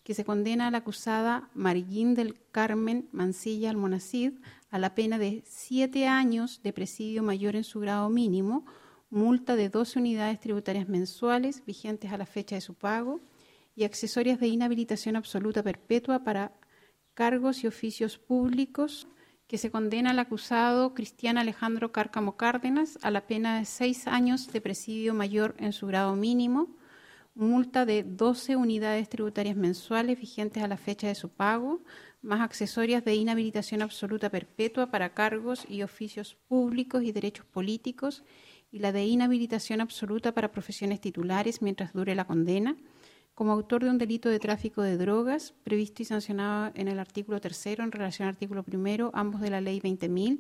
que se condena a la acusada Marguín del Carmen Mancilla Almonacid a la pena de 7 años de presidio mayor en su grado mínimo, multa de 12 unidades tributarias mensuales vigentes a la fecha de su pago y accesorias de inhabilitación absoluta perpetua para cargos y oficios públicos, que se condena al acusado Cristian Alejandro Cárcamo Cárdenas a la pena de 6 años de presidio mayor en su grado mínimo, multa de 12 unidades tributarias mensuales vigentes a la fecha de su pago, más accesorias de inhabilitación absoluta perpetua para cargos y oficios públicos y derechos políticos, y la de inhabilitación absoluta para profesiones titulares mientras dure la condena, como autor de un delito de tráfico de drogas previsto y sancionado en el artículo 3 en relación al artículo 1, ambos de la Ley 20.000,